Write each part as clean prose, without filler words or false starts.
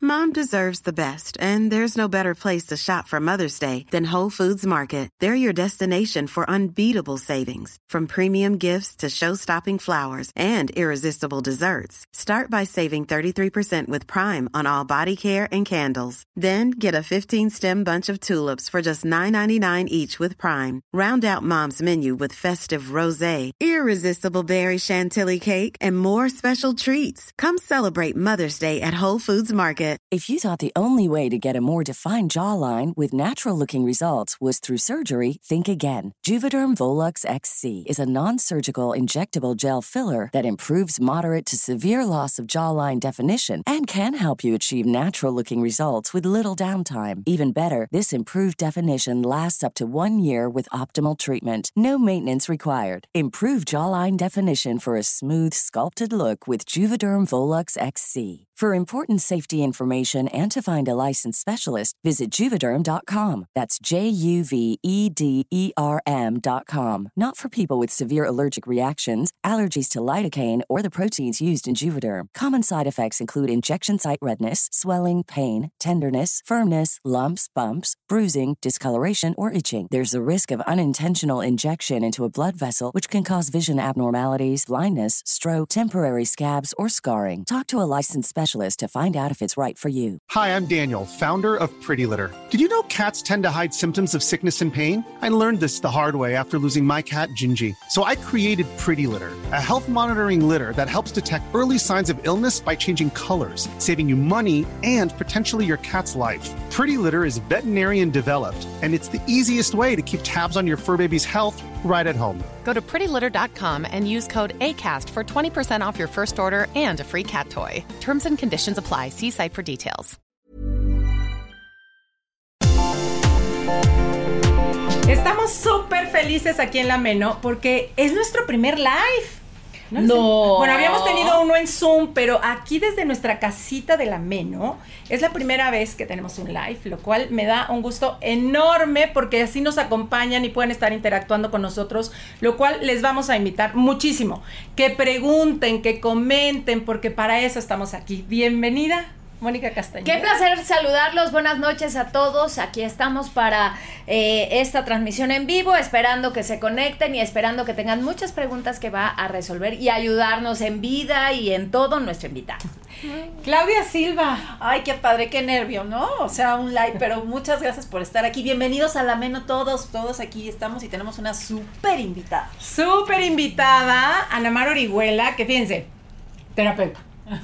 Mom deserves the best, and there's no better place to shop for Mother's Day than Whole Foods Market. They're your destination for unbeatable savings, from premium gifts to show-stopping flowers and irresistible desserts. Start by saving 33% with Prime on all body care and candles. Then get a 15-stem bunch of tulips for just $9.99 each with Prime. Round out Mom's menu with festive rosé, irresistible berry chantilly cake, and more special treats. Come celebrate Mother's Day at Whole Foods Market. If you thought the only way to get a more defined jawline with natural-looking results was through surgery, think again. Juvederm Volux XC is a non-surgical injectable gel filler that improves moderate to severe loss of jawline definition and can help you achieve natural-looking results with little downtime. Even better, this improved definition lasts up to 1 year with optimal treatment. No maintenance required. Improve jawline definition for a smooth, sculpted look with Juvederm Volux XC. For important safety information and to find a licensed specialist, visit Juvederm.com. That's JUVEDERM.com. Not for people with severe allergic reactions, allergies to lidocaine, or the proteins used in Juvederm. Common side effects include injection site redness, swelling, pain, tenderness, firmness, lumps, bumps, bruising, discoloration, or itching. There's a risk of unintentional injection into a blood vessel, which can cause vision abnormalities, blindness, stroke, temporary scabs, or scarring. Talk to a licensed specialist to find out if it's right for you. Hi, I'm Daniel, founder of Pretty Litter. Did you know cats tend to hide symptoms of sickness and pain? I learned this the hard way after losing my cat, Gingy. So I created Pretty Litter, a health monitoring litter that helps detect early signs of illness by changing colors, saving you money and potentially your cat's life. Pretty Litter is veterinarian developed, and it's the easiest way to keep tabs on your fur baby's health right at home. Go to prettylitter.com and use code ACAST for 20% off your first order and a free cat toy. Terms and conditions apply. See site for details. Estamos súper felices aquí en La Meno porque es nuestro primer live. No. Bueno, habíamos tenido uno en Zoom, pero aquí desde nuestra casita de La Meno es la primera vez que tenemos un live, lo cual me da un gusto enorme porque así nos acompañan y pueden estar interactuando con nosotros, lo cual les vamos a invitar muchísimo. Que pregunten, que comenten, porque para eso estamos aquí. Bienvenida, Mónica Castañeda. Qué placer saludarlos, buenas noches a todos. Aquí estamos para esta transmisión en vivo, esperando que se conecten y esperando que tengan muchas preguntas que va a resolver y ayudarnos en vida y en todo nuestro invitado. Claudia Silva. Ay, qué padre, qué nervio, ¿no? O sea, un like, pero muchas gracias por estar aquí. Bienvenidos a La Meno todos aquí estamos y tenemos una súper invitada. Súper invitada, Ana Mar Orihuela, que fíjense, terapeuta.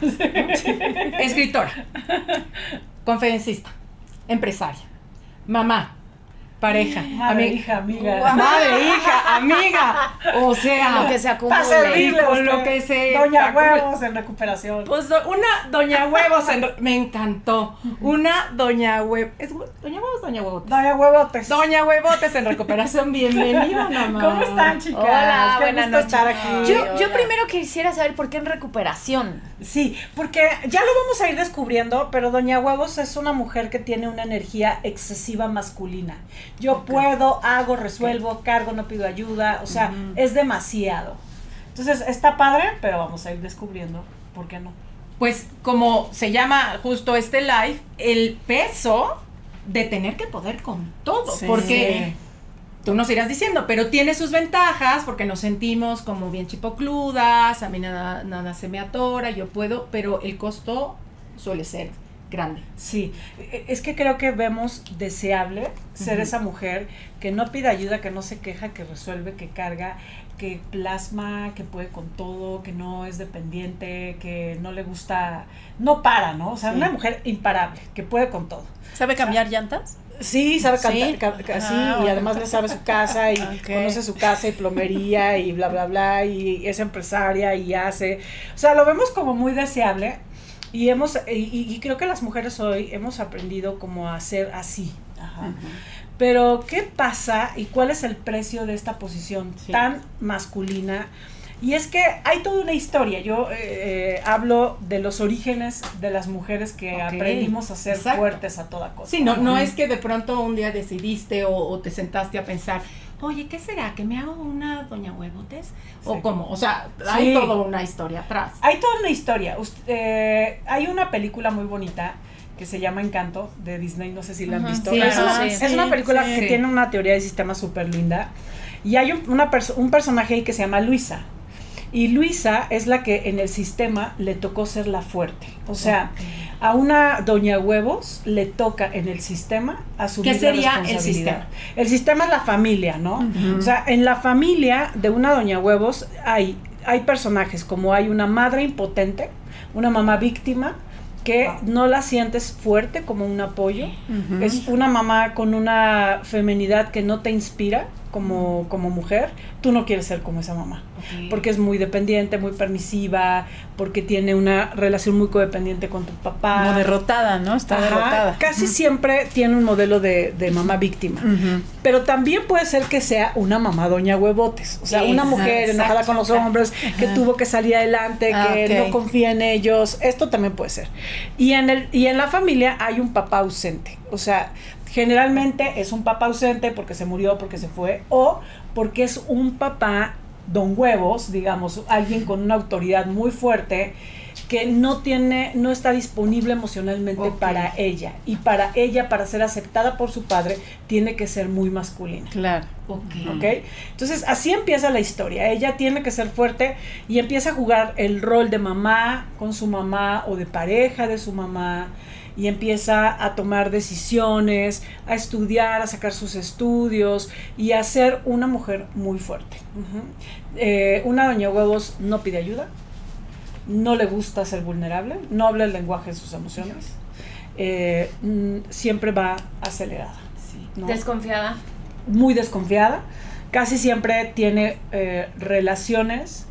Escritora, conferencista, empresaria, mamá, pareja, hija, amiga. Madre, hija, amiga. O sea, lo que se acumule. Con lo que se Doña Huevos en recuperación. Pues una Doña Huevos me encantó. Una Doña Huevos. ¿Es Doña Huevos, Doña Huevotes? Doña Huevotes. Doña Huevotes en recuperación. Bienvenida, mamá. ¿Cómo están, chicas? Hola, Qué buenas gusto noches. estar aquí. Yo primero quisiera saber por qué en recuperación. Sí, porque ya lo vamos a ir descubriendo, pero Doña Huevos es una mujer que tiene una energía excesiva masculina. Yo puedo, hago, resuelvo, cargo, no pido ayuda, o sea, es demasiado. Entonces, está padre, pero vamos a ir descubriendo por qué no. Pues como se llama justo este live, el peso de tener que poder con todo, Sí. porque tú nos irás diciendo, pero tiene sus ventajas, porque nos sentimos como bien chipocludas, a mí nada se me atora, yo puedo, pero el costo suele ser grande. Sí, es que creo que vemos deseable ser esa mujer que no pide ayuda, que no se queja, que resuelve, que carga, que plasma, que puede con todo, que no es dependiente, que no le gusta, no para, ¿no? O sea, una mujer imparable, que puede con todo. ¿Sabe cambiar llantas? Sí, sabe ¿Sí? cantar, sí, y además le sabe su casa y conoce su casa y plomería y bla, bla, bla, y es empresaria y hace, o sea, lo vemos como muy deseable. Y creo que las mujeres hoy hemos aprendido como a ser así. Pero, ¿qué pasa y cuál es el precio de esta posición tan masculina? Y es que hay toda una historia. Yo hablo de los orígenes de las mujeres que aprendimos a ser fuertes a toda cosa. Sí, no es que de pronto un día decidiste o te sentaste a pensar, oye, ¿qué será? ¿Que me hago una Doña Huevotes? ¿O cómo? O sea, hay toda una historia atrás. Hay toda una historia. Hay una película muy bonita que se llama Encanto, de Disney, no sé si la han visto. Sí, es una película sí. que tiene una teoría de sistema súper linda, y hay un personaje ahí que se llama Luisa, y Luisa es la que en el sistema le tocó ser la fuerte, o sea, a una doña huevos le toca en el sistema asumir ¿Qué sería la responsabilidad. el sistema? El sistema es la familia, ¿no? O sea, en la familia de una doña huevos hay personajes como hay una madre impotente, una mamá víctima, que no la sientes fuerte como un apoyo, es una mamá con una feminidad que no te inspira como mujer, tú no quieres ser como esa mamá, porque es muy dependiente, muy permisiva, porque tiene una relación muy codependiente con tu papá. Como derrotada, ¿no? Está derrotada. Casi siempre tiene un modelo de mamá víctima, pero también puede ser que sea una mamá doña huevotes, o sea, una mujer enojada con los hombres, que tuvo que salir adelante, que no confía en ellos, esto también puede ser. Y en la familia hay un papá ausente, o sea, generalmente es un papá ausente porque se murió, porque se fue, o porque es un papá don huevos, digamos, alguien con una autoridad muy fuerte que no está disponible emocionalmente para ella, y para ella, para ser aceptada por su padre, tiene que ser muy masculina. Claro. ¿Okay? Entonces, así empieza la historia. Ella tiene que ser fuerte y empieza a jugar el rol de mamá con su mamá, o de pareja de su mamá, y empieza a tomar decisiones, a estudiar, a sacar sus estudios y a ser una mujer muy fuerte. Una doña huevos no pide ayuda, no le gusta ser vulnerable, no habla el lenguaje de sus emociones, siempre va acelerada. ¿No? Desconfiada. Muy desconfiada, casi siempre tiene relaciones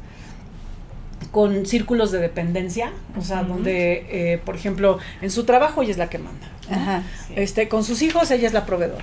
con círculos de dependencia, o sea, donde, por ejemplo, en su trabajo ella es la que manda, ¿no? Ajá, con sus hijos ella es la proveedora,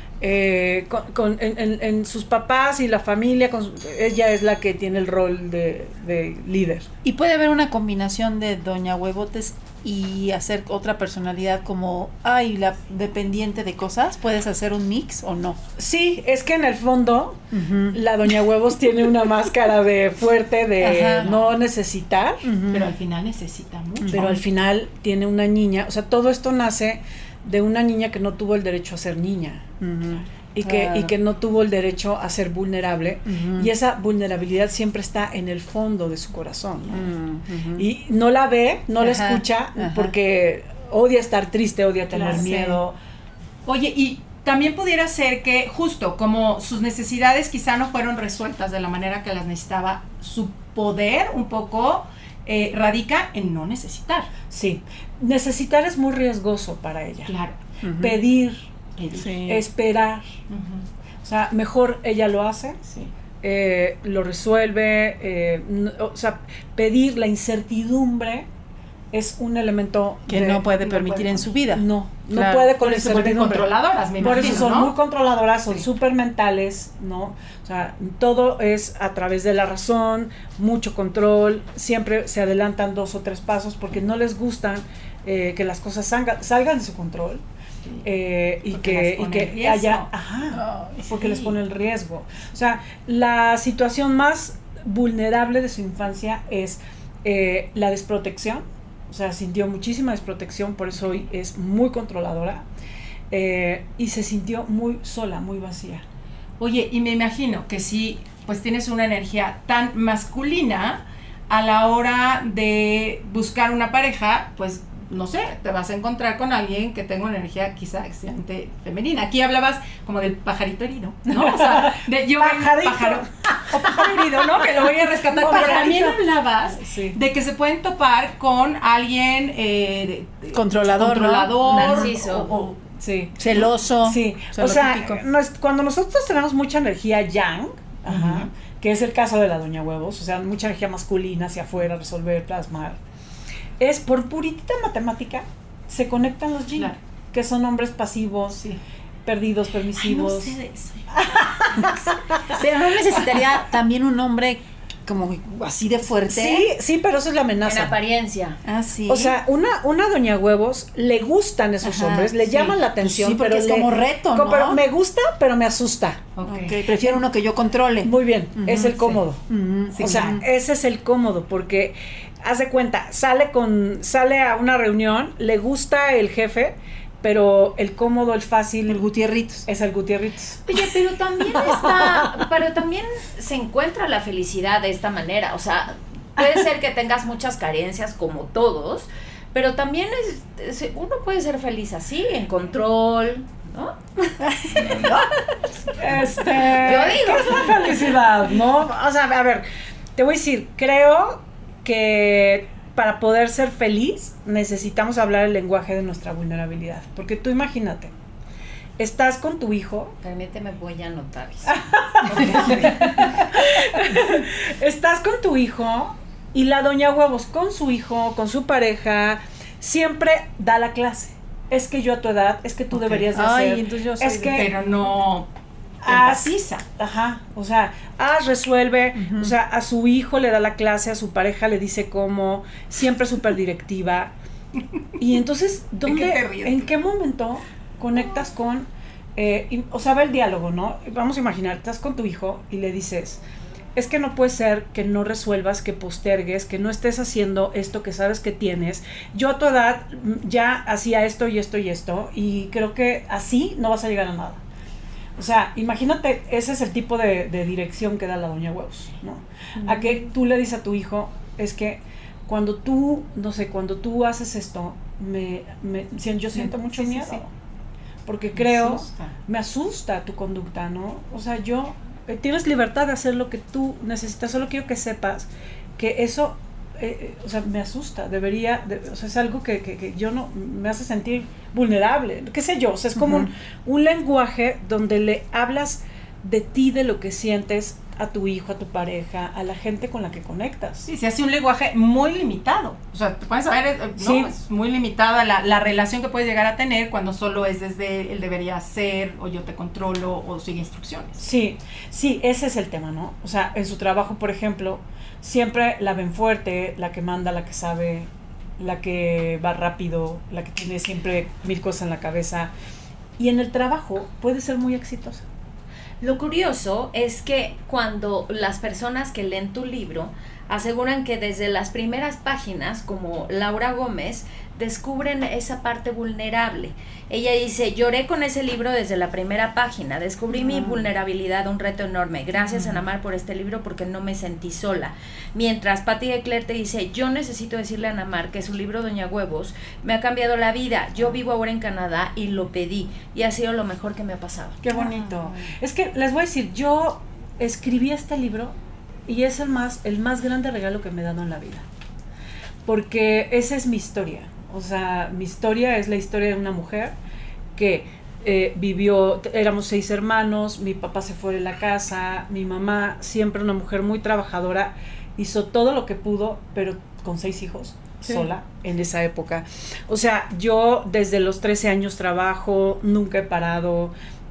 en sus papás y la familia, ella es la que tiene el rol de líder. Y puede haber una combinación de doña huevotes y hacer otra personalidad como, la dependiente de cosas. ¿Puedes hacer un mix o no? Sí, es que en el fondo la doña huevos tiene una máscara de fuerte, de no necesitar, pero al final necesita mucho. Pero al final tiene una niña, o sea, todo esto nace de una niña que no tuvo el derecho a ser niña. Y que no tuvo el derecho a ser vulnerable, y esa vulnerabilidad siempre está en el fondo de su corazón, ¿no? Y no la ve, no la escucha, porque odia estar triste, odia tener miedo. Oye, y también pudiera ser que justo como sus necesidades quizá no fueron resueltas de la manera que las necesitaba, su poder un poco radica en no necesitar. Sí, necesitar es muy riesgoso para ella. Claro. Pedir, esperar, o sea, mejor ella lo hace, lo resuelve, o sea, pedir, la incertidumbre es un elemento que no puede permitir en su vida. No puede con la incertidumbre. Controladoras, me imagino, por eso son ¿no? muy controladoras, son súper mentales, ¿no? O sea, todo es a través de la razón, mucho control, siempre se adelantan 2 o 3 pasos porque no les gustan que las cosas salgan de su control. Y que haya, porque les pone el riesgo. O sea, la situación más vulnerable de su infancia es la desprotección. O sea, sintió muchísima desprotección, por eso hoy es muy controladora, y se sintió muy sola, muy vacía. Oye, y me imagino que si pues tienes una energía tan masculina, a la hora de buscar una pareja, pues no sé, te vas a encontrar con alguien que tenga una energía quizá excelente femenina. Aquí hablabas como del pajarito herido, ¿no? O sea, de pájaro herido, ¿no? Que lo voy a rescatar. Pero también hablabas de que se pueden topar con alguien controlador, narciso, celoso. Sí, o sea, cuando nosotros tenemos mucha energía yang, que es el caso de la doña huevos, o sea, mucha energía masculina hacia afuera, resolver, plasmar, es por puritita matemática, se conectan los yin, que son hombres pasivos, perdidos, permisivos. Ay, no sé de eso. Pero no necesitaría también un hombre como así de fuerte. Sí, pero eso es la amenaza. En apariencia. Sí. O sea, una doña huevos le gustan esos hombres, le llaman la atención, sí, porque pero es como reto, ¿no? Pero me gusta, pero me asusta. Okay. Prefiero uno que yo controle. Muy bien, es el cómodo. Sí. O sea, ese es el cómodo, porque haz de cuenta, sale a una reunión, le gusta el jefe, pero el cómodo, el fácil, el Gutierritos. Es el Gutierritos. Oye, pero también se encuentra la felicidad de esta manera. O sea, puede ser que tengas muchas carencias como todos, pero también uno puede ser feliz así, en control, ¿no? Yo digo. ¿Qué es la felicidad, no? O sea, a ver, te voy a decir, creo que para poder ser feliz necesitamos hablar el lenguaje de nuestra vulnerabilidad. Porque tú imagínate, estás con tu hijo. Permíteme, voy a anotar eso. Estás con tu hijo y la doña Huevos con su hijo, con su pareja, siempre da la clase. Es que yo a tu edad, es que tú deberías de hacer. Entonces yo soy pero no empatiza. Ajá, o sea, resuelve, o sea, a su hijo le da la clase, a su pareja le dice cómo, siempre súper directiva. Y entonces, ¿en qué momento conectas con, o sea, ve el diálogo, ¿no? Vamos a imaginar, estás con tu hijo y le dices, es que no puede ser que no resuelvas, que postergues, que no estés haciendo esto que sabes que tienes. Yo a tu edad ya hacía esto y esto y esto, y creo que así no vas a llegar a nada. O sea, imagínate, ese es el tipo de dirección que da la doña Huevos, ¿no? A que tú le dices a tu hijo, es que cuando tú, no sé, cuando tú haces esto, yo siento mucho miedo. Sí. Porque creo, me asusta tu conducta, ¿no? O sea, tienes libertad de hacer lo que tú necesitas, solo quiero que sepas que eso, o sea, me asusta, o sea, es algo que yo no, me hace sentir vulnerable, qué sé yo, o sea, es como un lenguaje donde le hablas de ti, de lo que sientes a tu hijo, a tu pareja, a la gente con la que conectas. Sí, se hace un lenguaje muy limitado, o sea, te puedes saber, ¿no? Sí. Es muy limitada la relación que puedes llegar a tener cuando solo es desde el debería ser, o yo te controlo, o sigue instrucciones. Sí, ese es el tema, ¿no? O sea, en su trabajo, por ejemplo, siempre la ven fuerte, la que manda, la que sabe, la que va rápido, la que tiene siempre 1000 cosas en la cabeza, y en el trabajo puede ser muy exitosa. Lo curioso es que cuando las personas que leen tu libro aseguran que desde las primeras páginas, como Laura Gómez, descubren esa parte vulnerable. Ella dice, lloré con ese libro desde la primera página, descubrí mi vulnerabilidad, un reto enorme. Gracias, Ana Mar, por este libro porque no me sentí sola. Mientras Patti Eclair te dice, yo necesito decirle a Ana Mar que su libro Doña Huevos me ha cambiado la vida. Yo vivo ahora en Canadá y lo pedí y ha sido lo mejor que me ha pasado. Qué bonito. Es que les voy a decir, yo escribí este libro y es el más grande regalo que me he dado en la vida. Porque esa es mi historia. O sea, mi historia es la historia de una mujer que vivió, éramos 6 hermanos, mi papá se fue de la casa, mi mamá, siempre una mujer muy trabajadora, hizo todo lo que pudo, pero con 6 hijos, sola, en esa época. O sea, yo desde los 13 años trabajo, nunca he parado,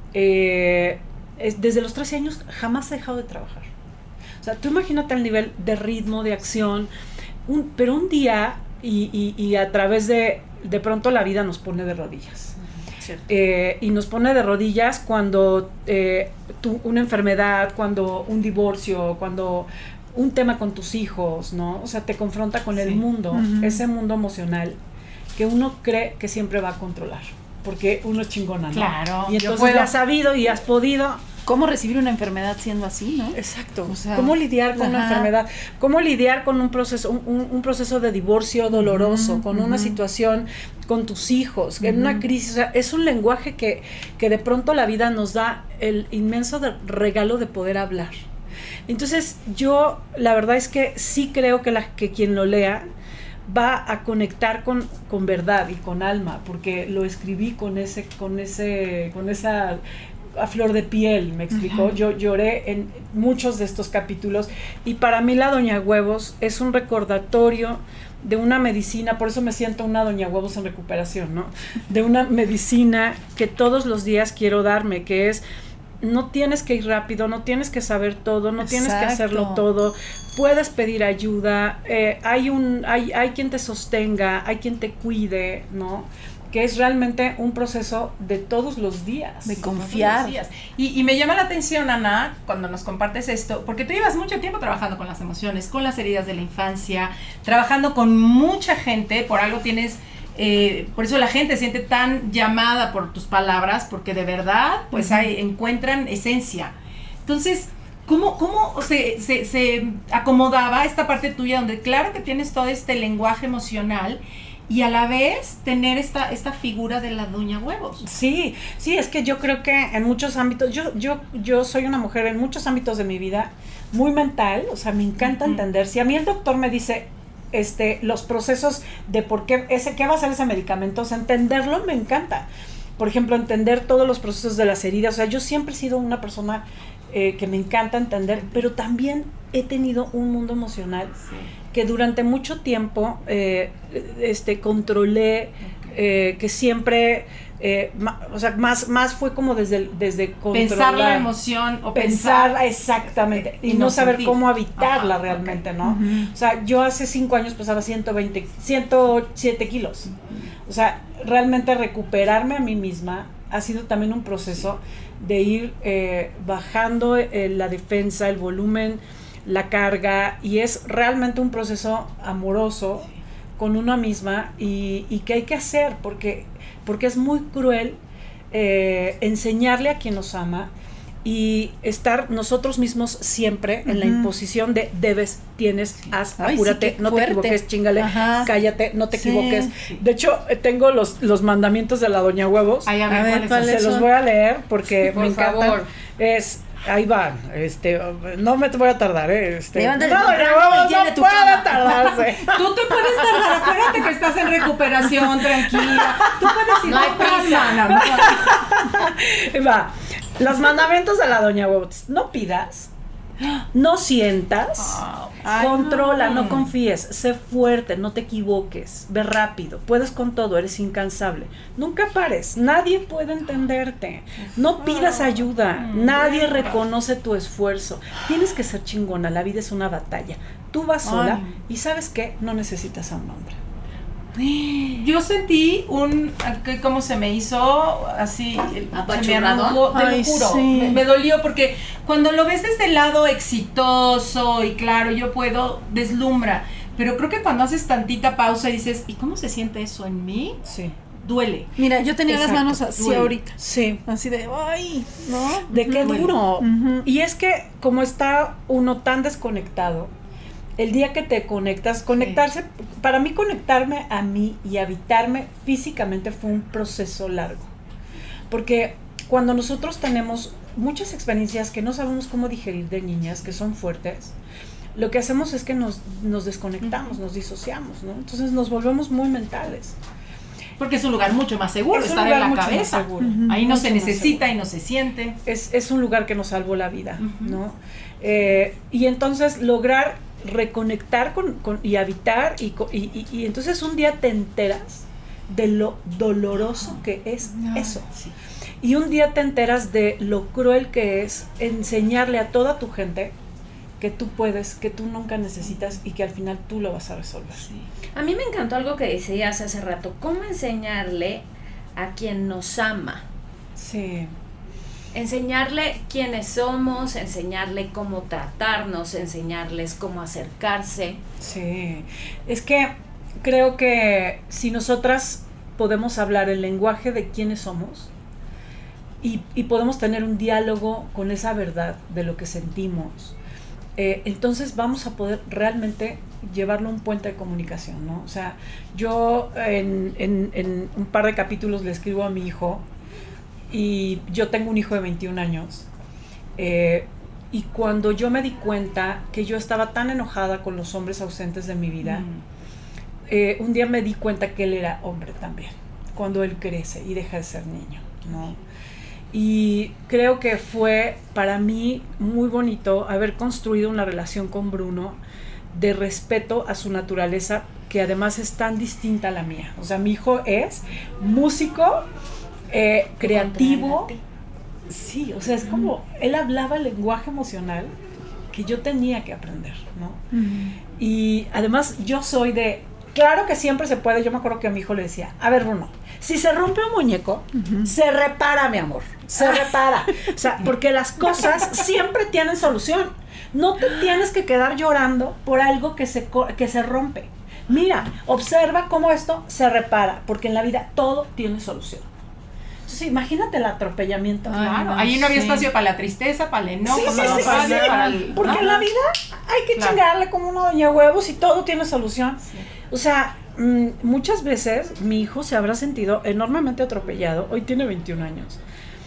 desde los 13 años jamás he dejado de trabajar. O sea, tú imagínate el nivel de ritmo, de acción, pero un día... Y a través de pronto la vida nos pone de rodillas. Y nos pone de rodillas cuando una enfermedad, cuando un divorcio, cuando un tema con tus hijos, ¿no? O sea, te confronta con el mundo, ese mundo emocional que uno cree que siempre va a controlar, porque uno es chingona, ¿no? Claro. Y entonces has sabido y has podido... ¿Cómo recibir una enfermedad siendo así, no? Exacto. O sea, ¿cómo lidiar con una enfermedad? ¿Cómo lidiar con un proceso de divorcio doloroso, con una situación con tus hijos, en una crisis? O sea, es un lenguaje que de pronto la vida nos da el inmenso regalo de poder hablar. Entonces, yo la verdad es que sí creo que quien lo lea va a conectar con verdad y con alma, porque lo escribí con esa a flor de piel, me explicó. Yo lloré en muchos de estos capítulos y para mí la Doña Huevos es un recordatorio de una medicina, por eso me siento una Doña Huevos en recuperación, ¿no? De una medicina que todos los días quiero darme, que es, no tienes que ir rápido, no tienes que saber todo, no tienes que hacerlo todo, puedes pedir ayuda, hay quien te sostenga, hay quien te cuide, ¿no? que es realmente un proceso de todos los días. De confiar. Y me llama la atención, Ana, cuando nos compartes esto, porque tú llevas mucho tiempo trabajando con las emociones, con las heridas de la infancia, trabajando con mucha gente, por algo tienes... por eso la gente se siente tan llamada por tus palabras, porque de verdad, pues encuentran esencia. Entonces, ¿cómo se acomodaba esta parte tuya donde claro que tienes todo este lenguaje emocional y a la vez tener esta figura de la Doña Huevos? Sí, es que yo creo que en muchos ámbitos, yo soy una mujer en muchos ámbitos de mi vida muy mental, o sea, me encanta entender. Si a mí el doctor me dice los procesos de por qué va a ser ese medicamento, o sea, entenderlo me encanta. Por ejemplo, entender todos los procesos de las heridas, o sea, yo siempre he sido una persona que me encanta entender, pero también he tenido un mundo emocional que durante mucho tiempo controlé, que siempre, o sea, más fue como desde controlar. Pensar la emoción o pensar exactamente, y no saber sentir. Cómo habitarla realmente, ¿no? O sea, yo hace 5 años pesaba 107 kilos. O sea, realmente recuperarme a mí misma ha sido también un proceso de ir bajando la defensa, el volumen, la carga, y es realmente un proceso amoroso con una misma y que hay que hacer porque es muy cruel enseñarle a quien nos ama y estar nosotros mismos siempre en la imposición de debes, tienes, haz, apúrate, no te equivoques, chíngale, cállate, no te equivoques. De hecho, tengo los mandamientos de la Doña Huevos. Ay, a ver, ¿cuáles se los voy a leer porque por me encantan. favor. Ahí van, no me voy a tardar, Levanta no puede tardarse. Tú te puedes tardar, acuérdate que estás en recuperación, tranquila. Tú puedes ir, no hay prisa. Va, los mandamientos de la Doña Huevos. No pidas, no sientas, controla, no confíes, sé fuerte, no te equivoques, ve rápido, puedes con todo, eres incansable, nunca pares, nadie puede entenderte, no pidas ayuda, nadie reconoce tu esfuerzo, tienes que ser chingona, la vida es una batalla, tú vas sola y ¿sabes qué? No necesitas a un hombre. Yo sentí como se me hizo así, se me arrugó, te lo juro, me dolió porque cuando lo ves desde el lado exitoso y claro, yo puedo, deslumbra, pero creo que cuando haces tantita pausa y dices, ¿y cómo se siente eso en mí? Sí. Duele. Mira, yo tenía las manos así duele. ahorita. Sí. Así de, ay, ¿no? De qué duro. Y es que como está uno tan desconectado, el día que te conectarse, para mí conectarme a mí y habitarme físicamente fue un proceso largo. Porque cuando nosotros tenemos muchas experiencias que no sabemos cómo digerir de niñas, que son fuertes, lo que hacemos es que nos desconectamos, nos disociamos, ¿no? Entonces nos volvemos muy mentales. Porque es un lugar mucho más seguro, estar en la cabeza. Ahí no se necesita y no se siente. Es un lugar que nos salvó la vida, ¿no? Y entonces lograr reconectar y habitar y entonces un día te enteras de lo doloroso que es eso. Sí. Y un día te enteras de lo cruel que es enseñarle a toda tu gente que tú puedes, que tú nunca necesitas y que al final tú lo vas a resolver. Sí. A mí me encantó algo que decías hace rato, ¿cómo enseñarle a quien nos ama? Sí. Enseñarle quiénes somos, enseñarle cómo tratarnos, enseñarles cómo acercarse. Sí, es que creo que si nosotras podemos hablar el lenguaje de quiénes somos y podemos tener un diálogo con esa verdad de lo que sentimos, entonces vamos a poder realmente llevarlo a un puente de comunicación, ¿no? O sea, yo en un par de capítulos le escribo a mi hijo. Y yo tengo un hijo de 21 años y cuando yo me di cuenta que yo estaba tan enojada con los hombres ausentes de mi vida, un día me di cuenta que él era hombre también, cuando él crece y deja de ser niño, ¿no? Y creo que fue para mí muy bonito haber construido una relación con Bruno de respeto a su naturaleza, que además es tan distinta a la mía. O sea, mi hijo es músico, creativo, sí, o sea, es como él hablaba el lenguaje emocional que yo tenía que aprender, ¿no? Y además yo soy de Claro que siempre se puede. Yo me acuerdo que a mi hijo le decía, a ver, Bruno, si se rompe un muñeco, se repara, mi amor, se repara. O sea, porque las cosas siempre tienen solución. No te tienes que quedar llorando por algo que se rompe. Mira, observa cómo esto se repara, porque en la vida todo tiene solución. Entonces, imagínate el atropellamiento. Claro, ahí no había espacio para la tristeza, para el enojo, para el... Porque en la vida hay que chingarle como una doña huevos y todo tiene solución. Sí. O sea, muchas veces mi hijo se habrá sentido enormemente atropellado. Hoy tiene 21 años.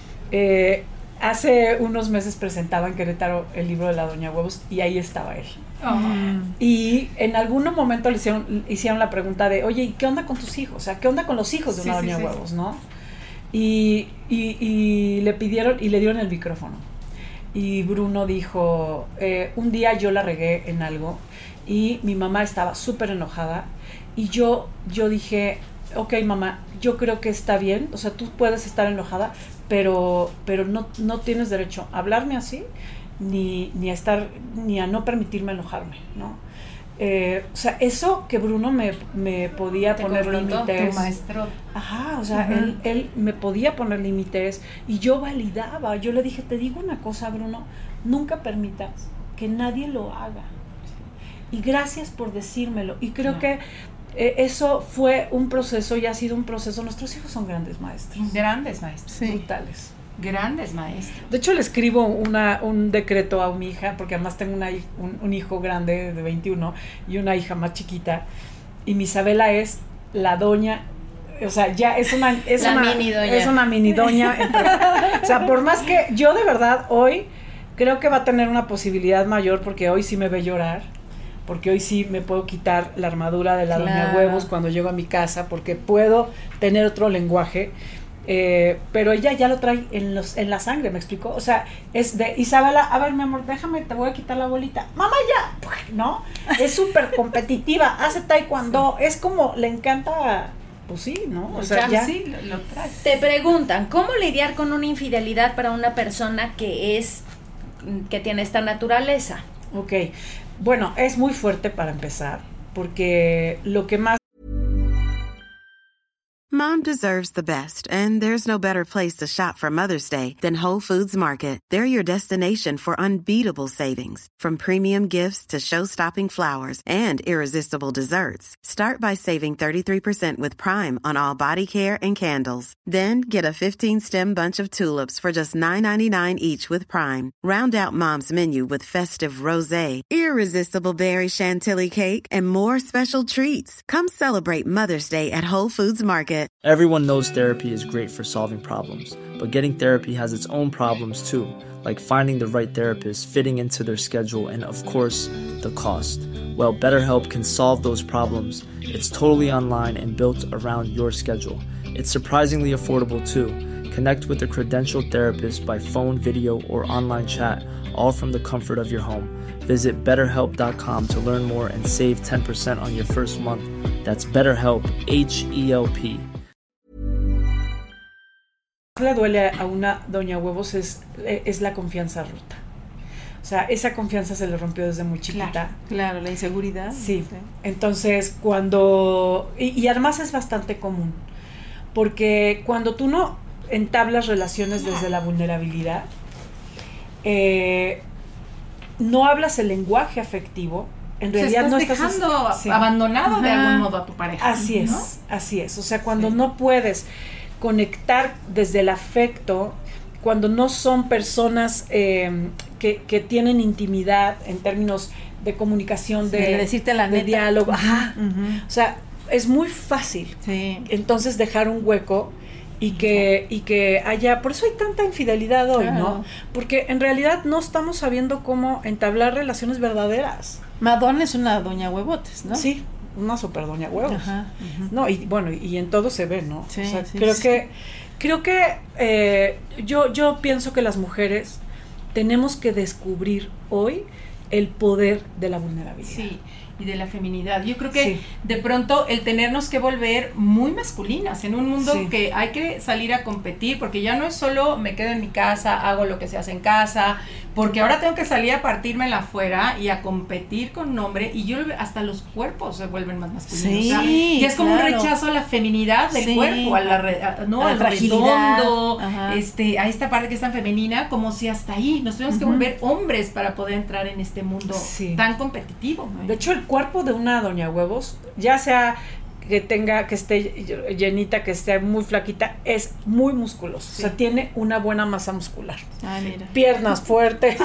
Hace unos meses presentaba en Querétaro el libro de la doña huevos y ahí estaba él. Y en algún momento le hicieron la pregunta de, oye, ¿y qué onda con tus hijos? O sea, ¿qué onda con los hijos de una doña huevos, no? Y le pidieron y le dieron el micrófono. Y Bruno dijo, un día yo la regué en algo y mi mamá estaba súper enojada y yo dije, ok, mamá, yo creo que está bien, o sea, tú puedes estar enojada, pero no tienes derecho a hablarme así ni a no permitirme enojarme, ¿no? O sea, eso que Bruno me podía poner límites. Tu maestro. Ajá, o sea, él me podía poner límites y yo validaba. Yo le dije, te digo una cosa, Bruno, nunca permitas que nadie lo haga. Y gracias por decírmelo. Y creo que eso fue un proceso y ha sido un proceso. Nuestros hijos son grandes maestros. Grandes maestros. Sí. Brutales. Grandes maestros. De hecho, le escribo un decreto a mi hija, porque además tengo un hijo grande de 21 y una hija más chiquita. Y mi Isabela es la doña, o sea, ya es una mini doña. Es una mini doña. O sea, por más que yo de verdad hoy creo que va a tener una posibilidad mayor, porque hoy sí me ve llorar, porque hoy sí me puedo quitar la armadura de la doña huevos cuando llego a mi casa, porque puedo tener otro lenguaje. Pero ella ya lo trae en la sangre, ¿me explicó? O sea, es de Isabela, a ver, mi amor, déjame, te voy a quitar la bolita. Mamá, ya, ¿no? Es súper competitiva, hace taekwondo, es como, le encanta, pues sí, ¿no? O sea, ya sí, lo trae. Te preguntan, ¿cómo lidiar con una infidelidad para una persona que tiene esta naturaleza? Ok, bueno, es muy fuerte para empezar, porque lo que más... Mom deserves the best, and there's no better place to shop for Mother's Day than Whole Foods Market. They're your destination for unbeatable savings, from premium gifts to show-stopping flowers and irresistible desserts. Start by saving 33% with Prime on all body care and candles. Then get a 15-stem bunch of tulips for just $9.99 each with Prime. Round out Mom's menu with festive rosé, irresistible berry chantilly cake, and more special treats. Come celebrate Mother's Day at Whole Foods Market. Everyone knows therapy is great for solving problems, but getting therapy has its own problems too, like finding the right therapist, fitting into their schedule, and of course, the cost. Well, BetterHelp can solve those problems. It's totally online and built around your schedule. It's surprisingly affordable too. Connect with a credentialed therapist by phone, video, or online chat, all from the comfort of your home. Visit BetterHelp.com to learn more and save 10% on your first month. That's BetterHelp, H-E-L-P. Le duele a una doña huevos es la confianza rota. O sea, esa confianza se le rompió desde muy chiquita. Claro, la inseguridad. Sí. Entonces, cuando... Y además es bastante común. Porque cuando tú no entablas relaciones desde la vulnerabilidad, no hablas el lenguaje afectivo, en realidad no estás dejando abandonado de algún modo a tu pareja. Así es, ¿no? Así es. O sea, cuando no puedes conectar desde el afecto, cuando no son personas que tienen intimidad en términos de comunicación, de decirte la neta, diálogo. Ajá. O sea, es muy fácil. Sí. Entonces dejar un hueco y que haya, por eso hay tanta infidelidad hoy, claro, ¿no? Porque en realidad no estamos sabiendo cómo entablar relaciones verdaderas. Madonna es una doña huevotes, ¿no? Sí, una super doña huevos. Ajá, no, y bueno, y en todo se ve, ¿no? Sí, o sea, sí, creo que yo pienso que las mujeres tenemos que descubrir hoy el poder de la vulnerabilidad. Sí. y de la feminidad. Yo creo que de pronto el tenernos que volver muy masculinas en un mundo que hay que salir a competir, porque ya no es solo me quedo en mi casa, hago lo que se hace en casa, porque ahora tengo que salir a partírmela afuera y a competir con un hombre, y yo hasta los cuerpos se vuelven más masculinos. Sí, o sea, ya es como un rechazo a la feminidad del cuerpo, a la al redondo, a esta parte que es tan femenina, como si hasta ahí nos tenemos que volver hombres para poder entrar en este mundo tan competitivo. De hecho, el cuerpo de una doña huevos, ya sea que esté llenita, que esté muy flaquita, es muy musculoso. O sea, tiene una buena masa muscular. Mira. Piernas fuertes.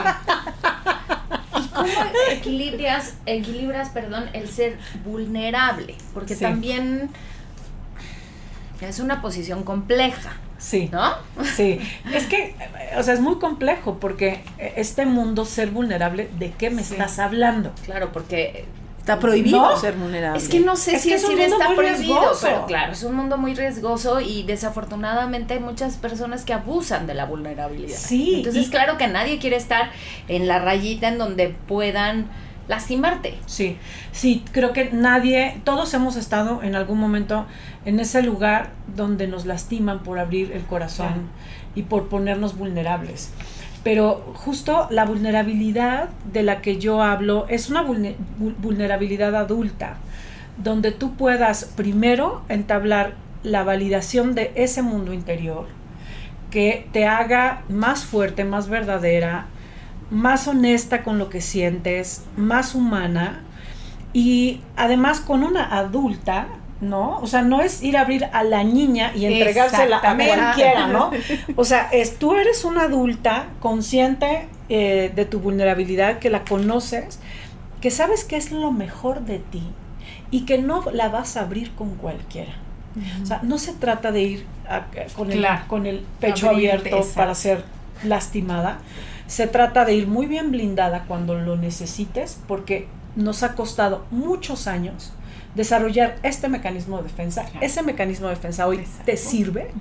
¿Y cómo equilibras, el ser vulnerable? Porque también es una posición compleja. Sí, ¿no? Sí, es que, o sea, es muy complejo porque este mundo, ser vulnerable, ¿de qué me estás hablando? Claro, porque está prohibido ser vulnerable. Es que no sé si decir está prohibido, riesgoso. pero claro, es un mundo muy riesgoso y desafortunadamente hay muchas personas que abusan de la vulnerabilidad. Sí. Entonces, claro que nadie quiere estar en la rayita en donde puedan lastimarte. Sí, creo que todos hemos estado en algún momento en ese lugar donde nos lastiman por abrir el corazón y por ponernos vulnerables. Pero justo la vulnerabilidad de la que yo hablo es una vulnerabilidad adulta, donde tú puedas primero entablar la validación de ese mundo interior, que te haga más fuerte, más verdadera, más honesta con lo que sientes, más humana, y además con una adulta, ¿no? O sea, no es ir a abrir a la niña y entregársela a cualquiera, ¿no? O sea, tú eres una adulta consciente de tu vulnerabilidad, que la conoces, que sabes que es lo mejor de ti y que no la vas a abrir con cualquiera. O sea, no se trata de ir con el pecho abierto para ser lastimada. Se trata de ir muy bien blindada cuando lo necesites, porque nos ha costado muchos años desarrollar este mecanismo de defensa. Ese mecanismo de defensa hoy te sirve,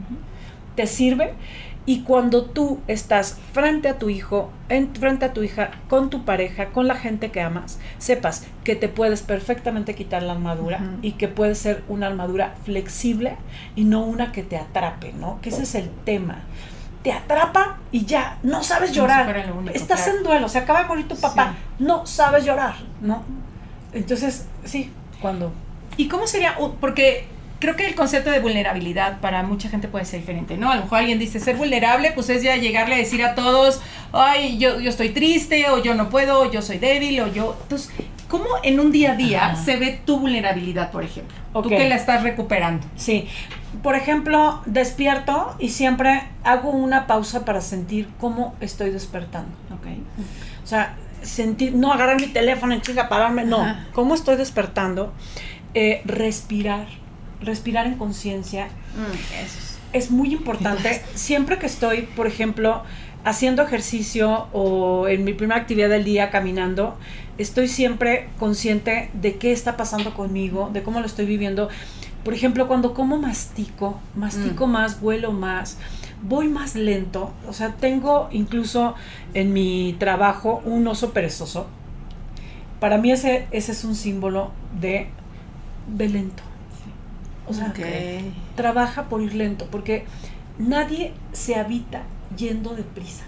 y cuando tú estás frente a tu hijo, frente a tu hija, con tu pareja, con la gente que amas, sepas que te puedes perfectamente quitar la armadura y que puede ser una armadura flexible y no una que te atrape, ¿no? Que ese es el tema. Te atrapa y ya, no sabes llorar. Si único, estás en duelo, se acaba de morir tu papá, no sabes llorar, ¿no? Entonces, cuando... ¿Y cómo sería? Porque creo que el concepto de vulnerabilidad para mucha gente puede ser diferente, ¿no? A lo mejor alguien dice, ser vulnerable, pues es ya llegarle a decir a todos, ay, yo estoy triste, o yo no puedo, o yo soy débil, o yo... Entonces, ¿cómo en un día a día se ve tu vulnerabilidad, por ejemplo? Tú que la estás recuperando. Sí. Por ejemplo, despierto y siempre hago una pausa para sentir cómo estoy despertando. O sea, no agarrar mi teléfono en chica, pararme, no. ¿Cómo estoy despertando? Respirar en conciencia. Es muy importante. Siempre que estoy, por ejemplo, haciendo ejercicio o en mi primera actividad del día caminando, estoy siempre consciente de qué está pasando conmigo, de cómo lo estoy viviendo. Por ejemplo, cuando como mastico más, huelo más, voy más lento. O sea, tengo incluso en mi trabajo un oso perezoso. Para mí ese es un símbolo de lento. O sea, trabaja por ir lento, porque nadie se habita yendo deprisa.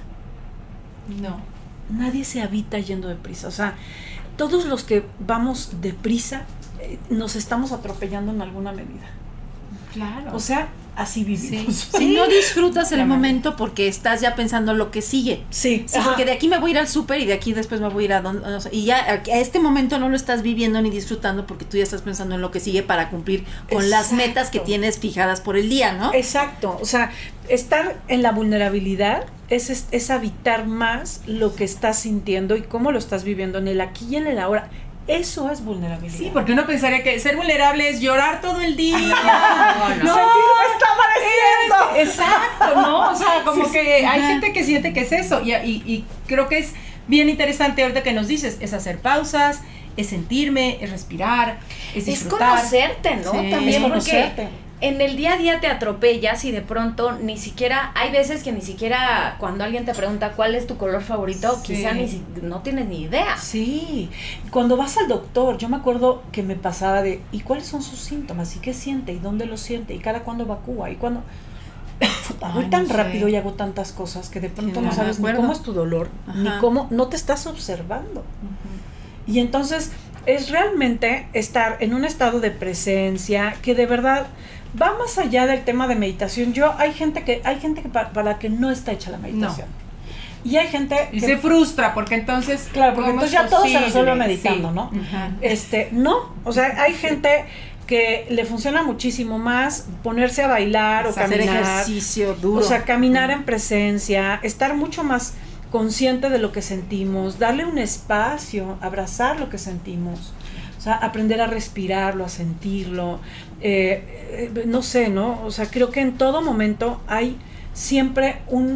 No. Nadie se habita yendo deprisa. O sea, todos los que vamos deprisa nos estamos atropellando en alguna medida. Claro. O sea, así vivimos. Si no disfrutas el momento porque estás ya pensando en lo que sigue. Sí, porque de aquí me voy a ir al súper y de aquí después me voy a ir a donde, o sea, y ya a este momento no lo estás viviendo ni disfrutando porque tú ya estás pensando en lo que sigue para cumplir con las metas que tienes fijadas por el día, ¿no? Exacto. O sea, estar en la vulnerabilidad es habitar más lo que estás sintiendo y cómo lo estás viviendo en el aquí y en el ahora. Eso es vulnerabilidad. Sí, porque uno pensaría que ser vulnerable es llorar todo el día. No, sentir me está amaneciendo. Exacto, ¿no? O sea, como que hay gente que siente que es eso. Y creo que es bien interesante ahorita que nos dices, es hacer pausas, es sentirme, es respirar, es disfrutar. Es conocerte, ¿no? Sí, también es conocerte. en el día a día te atropellas y de pronto ni siquiera, hay veces que ni siquiera cuando alguien te pregunta cuál es tu color favorito, quizá no tienes ni idea. Sí, cuando vas al doctor, yo me acuerdo que me pasaba de, ¿y cuáles son sus síntomas? ¿Y qué siente? ¿Y dónde lo siente? ¿Y cada cuándo evacúa? ¿Y cuándo? Voy tan rápido y hago tantas cosas que de pronto no sabes ni cómo es tu dolor, ni cómo, no te estás observando. Y entonces es realmente estar en un estado de presencia que de verdad va más allá del tema de meditación. Hay gente que para la que no está hecha la meditación. No. Y hay gente que se frustra porque entonces entonces ya todo se resuelve meditando, ¿no? No, o sea, hay gente que le funciona muchísimo más ponerse a bailar o caminar, hacer ejercicio duro, o sea, caminar en presencia, estar mucho más consciente de lo que sentimos, darle un espacio, abrazar lo que sentimos. O sea, aprender a respirarlo, a sentirlo, no sé, ¿no? O sea, creo que en todo momento hay siempre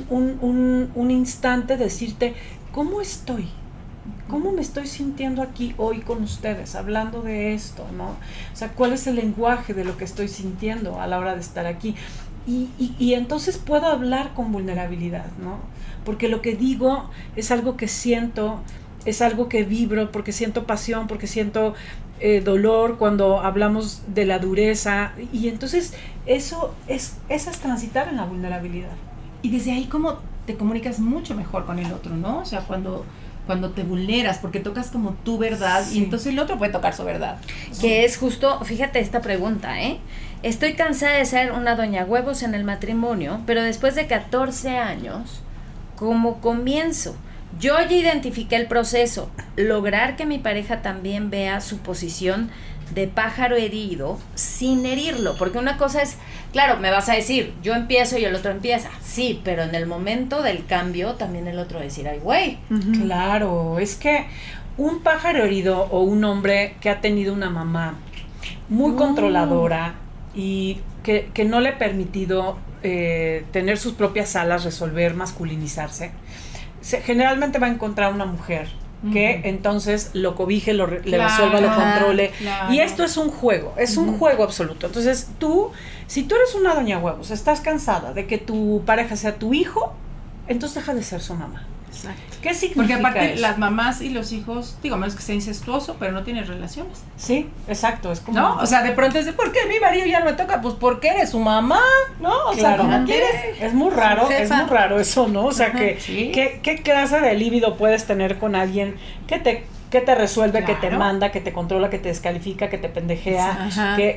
un instante de decirte, ¿cómo estoy? ¿Cómo me estoy sintiendo aquí hoy con ustedes, hablando de esto, ¿no? O sea, ¿cuál es el lenguaje de lo que estoy sintiendo a la hora de estar aquí? Y entonces puedo hablar con vulnerabilidad, ¿no? Porque lo que digo es algo que siento, es algo que vibro, porque siento pasión, porque siento dolor cuando hablamos de la dureza, y entonces eso es transitar en la vulnerabilidad. Y desde ahí como te comunicas mucho mejor con el otro, ¿no? O sea, cuando te vulneras, porque tocas como tu verdad, y entonces el otro puede tocar su verdad. Que es justo, fíjate esta pregunta, estoy cansada de ser una doña huevos en el matrimonio, pero después de 14 años, ¿cómo comienzo? Yo ya identifiqué el proceso, lograr que mi pareja también vea su posición de pájaro herido sin herirlo, porque una cosa es, claro, me vas a decir, yo empiezo y el otro empieza, sí, pero en el momento del cambio también el otro va a decir, ay güey. Claro, es que un pájaro herido o un hombre que ha tenido una mamá muy controladora y que no le ha permitido tener sus propias alas, resolver, masculinizarse, generalmente va a encontrar una mujer que entonces lo cobije, le resuelva, lo controle. Y esto es un juego, un juego absoluto. Entonces si tú eres una doña huevos, estás cansada de que tu pareja sea tu hijo, entonces deja de ser su mamá. Exacto. ¿Qué significa? Porque aparte eso? las mamás y los hijos, digo, menos que sea incestuoso, pero no tienen relaciones. Sí, exacto, es como... ¿No? O sea, de pronto es de, ¿por qué mi marido ya no me toca? Pues porque eres su mamá, ¿no? O claro, sea, ¿cómo quieres? Es muy raro eso, ¿no? O sea, ¿qué clase de líbido puedes tener con alguien que te resuelve, que te manda, que te controla, que te descalifica, que te pendejea?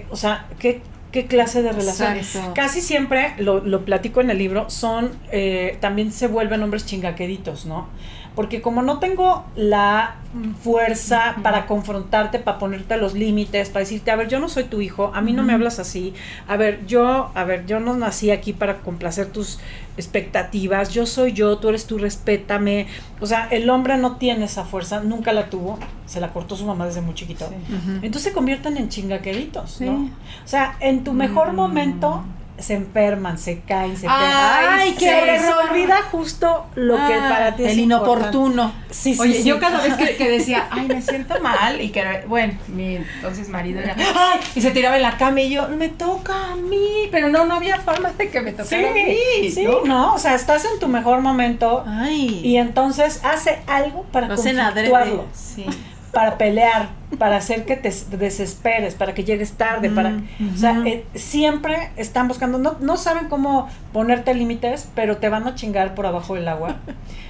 ¿Qué clase de relación? Exacto. Casi siempre, lo platico en el libro, también se vuelven hombres chingaqueditos, ¿no? Porque como no tengo la fuerza para confrontarte, para ponerte los límites, para decirte, a ver, yo no soy tu hijo, a mí no me hablas así, yo no nací aquí para complacer tus expectativas, yo soy yo, tú eres tú, respétame. O sea, el hombre no tiene esa fuerza, nunca la tuvo, se la cortó su mamá desde muy chiquito. Sí. Entonces se convierten en chingaqueritos, ¿no? O sea, en tu mejor momento se enferman, se caen, se pegan. Ay, se les olvida justo lo que para ti es el inoportuno. Sí, Oye, yo cada vez que decía, ay, me siento mal, y que, bueno, mi entonces marido era, ay, y se tiraba en la cama y yo, me toca a mí, pero no había forma de que me tocara a mí. Sí, ¿no? O sea, estás en tu mejor momento y entonces hace algo para conflictuarlo. Sí. Para pelear, para hacer que te desesperes, para que llegues tarde, o sea, siempre están buscando, no saben cómo ponerte límites, pero te van a chingar por abajo del agua.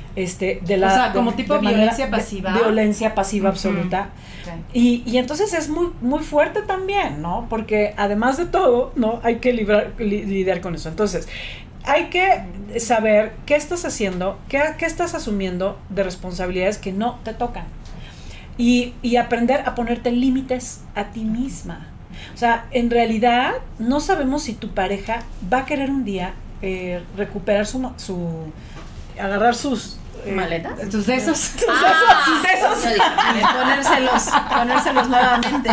Como tipo violencia pasiva. Violencia pasiva absoluta. Okay. Y entonces es muy, muy fuerte también, ¿no? Porque además de todo, ¿no? Hay que lidiar con eso. Entonces, hay que saber qué estás haciendo, qué estás asumiendo de responsabilidades que no te tocan. Y aprender a ponerte límites a ti misma. O sea, en realidad no sabemos si tu pareja va a querer un día recuperar agarrar sus maletas, sus sesos, sus sesos, ponérselos nuevamente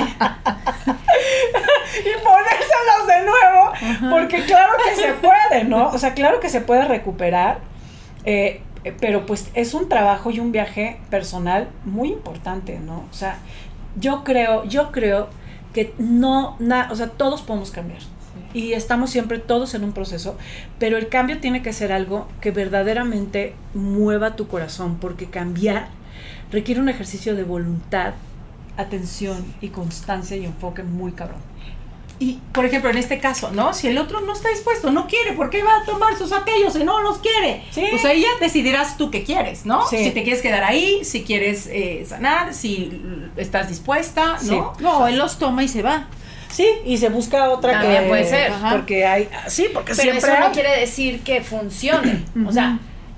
y ponérselos de nuevo, porque claro que se puede, ¿no? O sea, claro que se puede recuperar. Pero pues es un trabajo y un viaje personal muy importante, ¿no? O sea, yo creo que o sea, todos podemos cambiar. y estamos siempre todos en un proceso, pero el cambio tiene que ser algo que verdaderamente mueva tu corazón, porque cambiar requiere un ejercicio de voluntad, atención y constancia y enfoque muy cabrón. Y, por ejemplo, en este caso, ¿no? Si el otro no está dispuesto, no quiere, ¿por qué va a tomar sus aquellos si no los quiere? Sí. Pues ahí ya decidirás tú qué quieres, ¿no? Sí. Si te quieres quedar ahí, si quieres sanar, si estás dispuesta, ¿no? Sí. No, él los toma y se va. Sí, y se busca otra También que puede ser. Porque hay, sí, porque pero siempre eso no hay. quiere decir que funcione. O sea,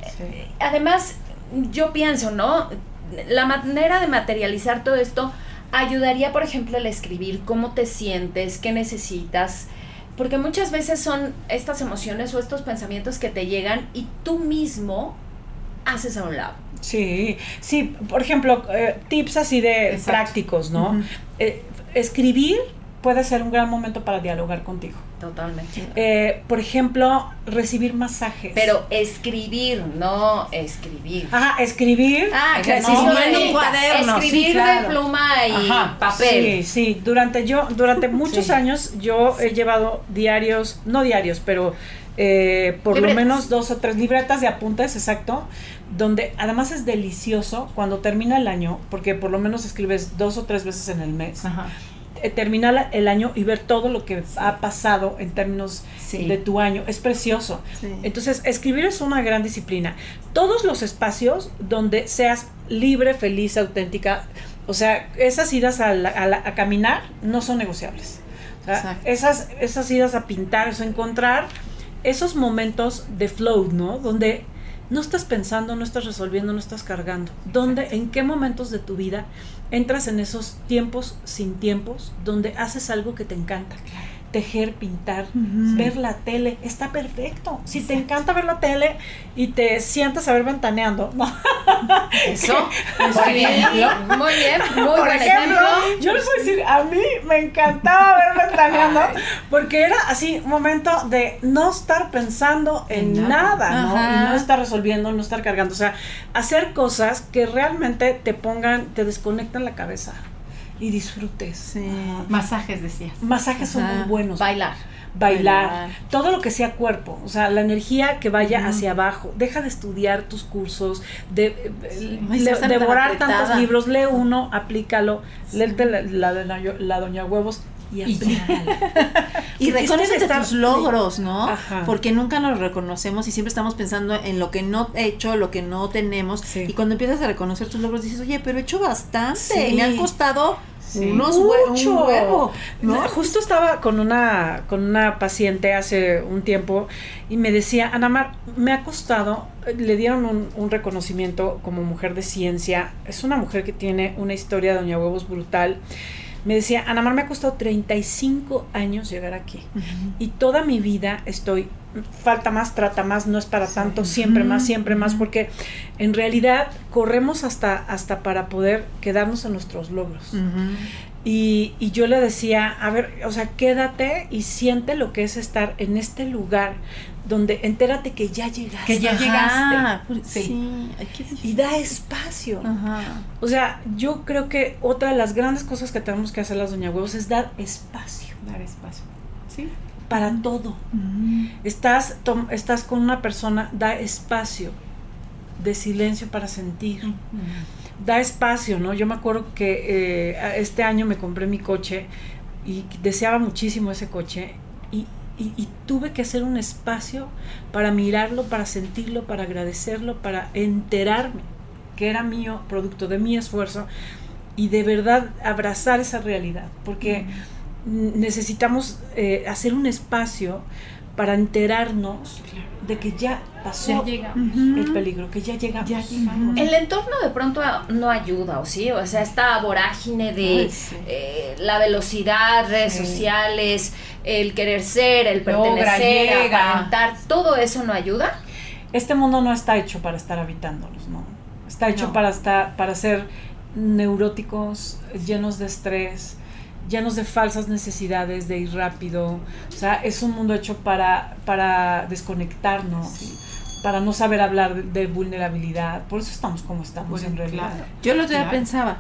además, yo pienso, ¿no? La manera de materializar todo esto ayudaría, por ejemplo, el escribir cómo te sientes, qué necesitas, porque muchas veces son estas emociones o estos pensamientos que te llegan y tú mismo haces a un lado. Sí, sí, por ejemplo, tips así de prácticos, ¿no? Escribir puede ser un gran momento para dialogar contigo. Totalmente. Por ejemplo, recibir masajes. Pero escribir, no escribir. Ajá, escribir. Ejercicio no, de en un cuaderno, escribir sí, claro. de pluma y papel. Sí, sí, durante muchos años yo he llevado diarios, no diarios, pero por lo menos 2 o 3 libretas de apuntes, exacto, donde además es delicioso cuando termina el año, porque por lo menos escribes 2 o 3 veces en el mes. Ajá. Terminar el año y ver todo lo que ha pasado en términos de tu año, es precioso. Sí. Entonces, escribir es una gran disciplina. Todos los espacios donde seas libre, feliz, auténtica, o sea, esas idas a caminar no son negociables. O sea, esas idas a pintar, o encontrar esos momentos de flow, ¿no? Donde no estás pensando, no estás resolviendo, no estás cargando. ¿Dónde, en qué momentos de tu vida entras en esos tiempos sin tiempos donde haces algo que te encanta? Tejer, pintar, ver la tele, está perfecto. Si te encanta ver la tele y te sientas a ver Ventaneando, ¿no? Eso, muy bien, muy buen ejemplo. Yo les voy a decir, a mí me encantaba ver Ventaneando porque era así un momento de no estar pensando en nada, ¿no? Y no estar resolviendo, no estar cargando, o sea, hacer cosas que realmente te desconectan la cabeza y disfrutes. Sí. Masajes, decías. Masajes son muy buenos. Bailar. Todo lo que sea cuerpo, o sea, la energía que vaya hacia abajo. Deja de estudiar tus cursos, devorar tantos libros, lee uno, aplícalo, léete la Doña Huevos y aplícalo. Y reconoce tus logros, ¿no? Ajá. Porque nunca nos reconocemos y siempre estamos pensando en lo que no he hecho, lo que no tenemos. Sí. Y cuando empiezas a reconocer tus logros dices, oye, pero he hecho bastante. Me han costado un huevo, ¿no? Justo estaba con una paciente hace un tiempo y me decía, Ana Mar, me ha costado, le dieron un reconocimiento como mujer de ciencia. Es una mujer que tiene una historia de Doña Huevos brutal. Me decía, Ana Mar, me ha costado 35 años llegar aquí. Y toda mi vida falta más, trata más, no es para tanto, siempre más, porque en realidad corremos hasta para poder quedarnos en nuestros logros. Y yo le decía, a ver, o sea, quédate y siente lo que es estar en este lugar donde entérate que ya llegaste. Que ya llegaste. Sí. Y da espacio. O sea, yo creo que otra de las grandes cosas que tenemos que hacer las Doña Huevos es dar espacio. Sí. Para todo. Estás con una persona, da espacio de silencio para sentir. Da espacio, ¿no? Yo me acuerdo que este año me compré mi coche y deseaba muchísimo ese coche y tuve que hacer un espacio para mirarlo, para sentirlo, para agradecerlo, para enterarme que era mío, producto de mi esfuerzo, y de verdad abrazar esa realidad, porque necesitamos hacer un espacio para enterarnos de que ya pasó el peligro, que ya llegamos. El entorno de pronto no ayuda, ¿o sí? O sea, esta vorágine de la velocidad, redes sociales, el querer ser, el pertenecer, aparentar, ¿todo eso no ayuda? Este mundo no está hecho para estar habitándolos, ¿no? Está hecho para ser neuróticos, llenos de estrés, llenos de falsas necesidades de ir rápido. O sea, es un mundo hecho para desconectarnos, para no saber hablar de vulnerabilidad. Por eso estamos como estamos, en realidad. Yo el otro día pensaba,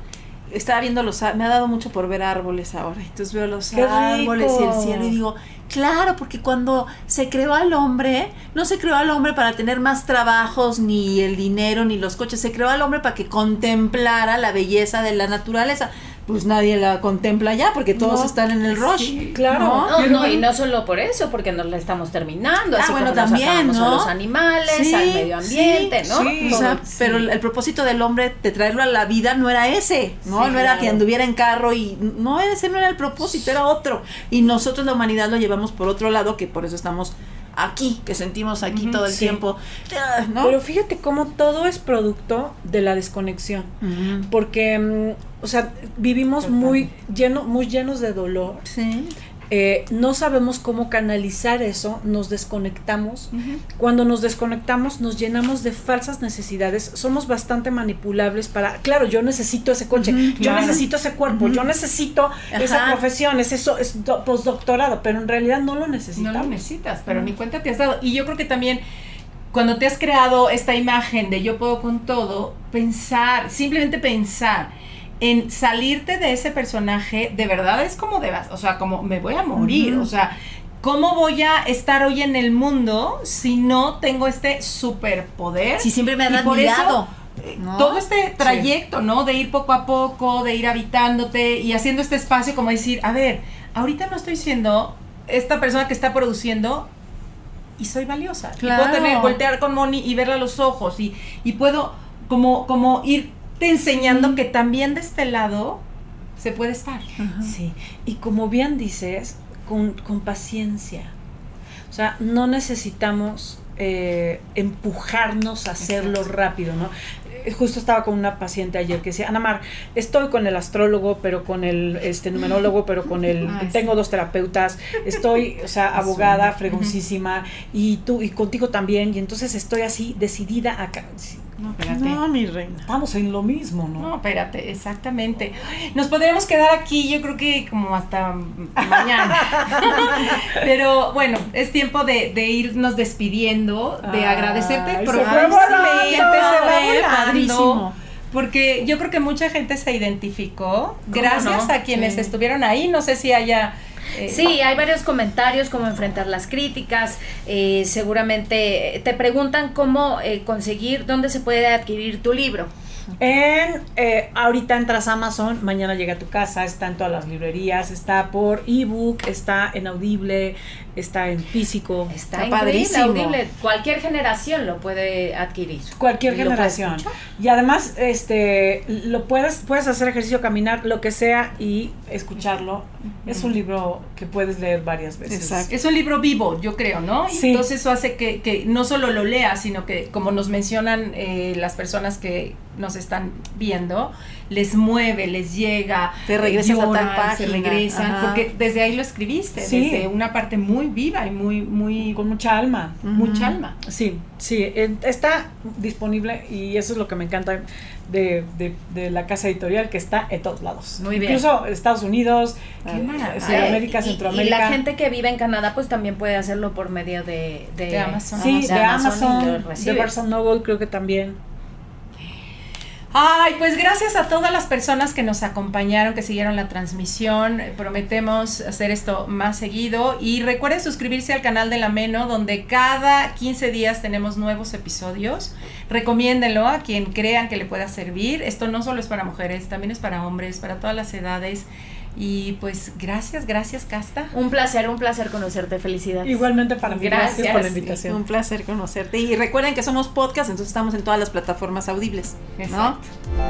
estaba viendo me ha dado mucho por ver árboles ahora, entonces veo los árboles y el cielo y digo, claro, porque cuando se creó al hombre, no se creó al hombre para tener más trabajos, ni el dinero, ni los coches, se creó al hombre para que contemplara la belleza de la naturaleza. Pues nadie la contempla ya, porque todos están en el rush. Sí, claro. No, y no solo por eso, porque nos la estamos terminando, así bueno, como también, nos ¿no? a los animales, al medio ambiente, ¿no? Sí, o sea, pero el propósito del hombre de traerlo a la vida no era ese, ¿no? No era que anduviera en carro y no, ese no era el propósito, era otro. Y nosotros, la humanidad, lo llevamos por otro lado, que por eso estamos aquí, que sentimos aquí todo el tiempo, ¿no? Pero fíjate cómo todo es producto de la desconexión, porque, o sea, vivimos muy llenos de dolor. Sí. No sabemos cómo canalizar eso, nos desconectamos. Cuando nos desconectamos nos llenamos de falsas necesidades, somos bastante manipulables para, claro, yo necesito ese coche, yo necesito ese cuerpo, yo necesito esa profesión, ese postdoctorado, pero en realidad no lo necesitamos. No lo necesitas, pero ni cuenta te has dado. Y yo creo que también cuando te has creado esta imagen de yo puedo con todo, simplemente pensar en salirte de ese personaje, de verdad es como o sea, como me voy a morir, o sea, ¿cómo voy a estar hoy en el mundo si no tengo este superpoder? Si siempre me han admirado. ¿No? Todo este trayecto, ¿no? De ir poco a poco, de ir habitándote y haciendo este espacio como decir, a ver, ahorita no estoy siendo esta persona que está produciendo y soy valiosa. Claro. Y puedo voltear con Moni y verla a los ojos y puedo como ir te enseñando que también de este lado se puede estar. Sí, y como bien dices, con paciencia. O sea, no necesitamos empujarnos a hacerlo rápido, ¿no? Justo estaba con una paciente ayer que decía, Ana Mar, estoy con el astrólogo, pero con el numerólogo, pero con tengo 2 terapeutas, estoy, o sea, abogada, fregoncísima, y tú, y contigo también, y entonces estoy así, decidida a... No, espérate. No, mi reina. Estamos en lo mismo, ¿no? No, espérate, exactamente. Nos podríamos quedar aquí, yo creo que como hasta mañana. Pero bueno, es tiempo de irnos despidiendo, de agradecerte profundamente. Padrísimo. Porque yo creo que mucha gente se identificó. Gracias a quienes estuvieron ahí. No sé si haya... Sí, hay varios comentarios, cómo enfrentar las críticas, seguramente te preguntan cómo conseguir, dónde se puede adquirir tu libro. Ahorita entras a Amazon, mañana llega a tu casa, está en todas las librerías, está por ebook, está en Audible, está en físico, está padrísimo. Audible, cualquier generación lo puede adquirir. Cualquier generación. Y además, lo puedes hacer ejercicio, caminar, lo que sea y escucharlo. Es un libro que puedes leer varias veces. Exacto. Es un libro vivo, yo creo, ¿no? Sí. Entonces eso hace que no solo lo leas, sino que, como nos mencionan las personas que nos están viendo, les mueve, les llega, te regresas a tal página, se regresan, porque desde ahí lo escribiste, desde una parte muy viva y muy con mucha alma, mucha alma. Sí, está disponible y eso es lo que me encanta de la casa editorial, que está en todos lados. Muy bien. Incluso Estados Unidos, América, Centroamérica. Y la gente que vive en Canadá, pues también puede hacerlo por medio de Amazon. Sí, de Amazon, de Barnes & Noble, creo que también. Ay, pues gracias a todas las personas que nos acompañaron, que siguieron la transmisión. Prometemos hacer esto más seguido. Y recuerden suscribirse al canal de La Meno, donde cada 15 días tenemos nuevos episodios. Recomiéndenlo a quien crean que le pueda servir. Esto no solo es para mujeres, también es para hombres, para todas las edades. Y pues gracias Casta. Un placer conocerte, felicidades. Igualmente para mí, gracias por la invitación. Un placer conocerte. Y recuerden que somos podcast, entonces estamos en todas las plataformas audibles, ¿no? Exacto.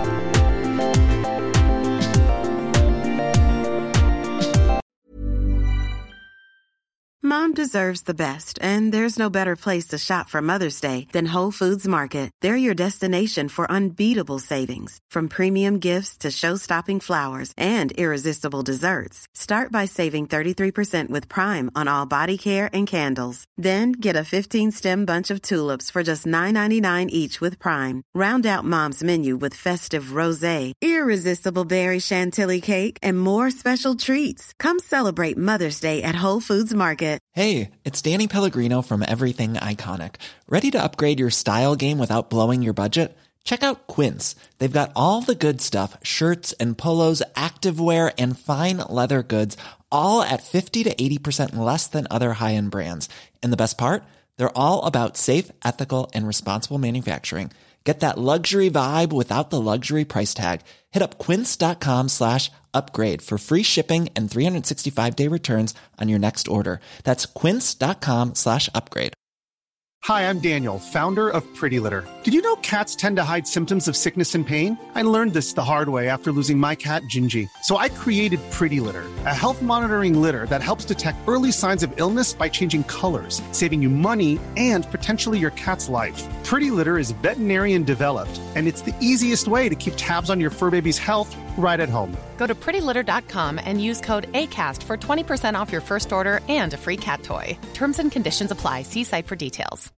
Mom deserves the best, and there's no better place to shop for Mother's Day than Whole Foods Market. They're your destination for unbeatable savings, from premium gifts to show-stopping flowers and irresistible desserts. Start by saving 33% with Prime on all body care and candles. Then get a 15-stem bunch of tulips for just $9.99 each with Prime. Round out Mom's menu with festive rosé, irresistible berry chantilly cake, and more special treats. Come celebrate Mother's Day at Whole Foods Market. Hey, it's Danny Pellegrino from Everything Iconic. Ready to upgrade your style game without blowing your budget? Check out Quince. They've got all the good stuff, shirts and polos, activewear, and fine leather goods, all at 50 to 80% less than other high-end brands. And the best part? They're all about safe, ethical, and responsible manufacturing. Get that luxury vibe without the luxury price tag. Hit up quince.com/upgrade for free shipping and 365-day returns on your next order. That's quince.com/upgrade. Hi, I'm Daniel, founder of Pretty Litter. Did you know cats tend to hide symptoms of sickness and pain? I learned this the hard way after losing my cat, Gingy. So I created Pretty Litter, a health monitoring litter that helps detect early signs of illness by changing colors, saving you money and potentially your cat's life. Pretty Litter is veterinarian developed, and it's the easiest way to keep tabs on your fur baby's health right at home. Go to prettylitter.com and use code ACAST for 20% off your first order and a free cat toy. Terms and conditions apply. See site for details.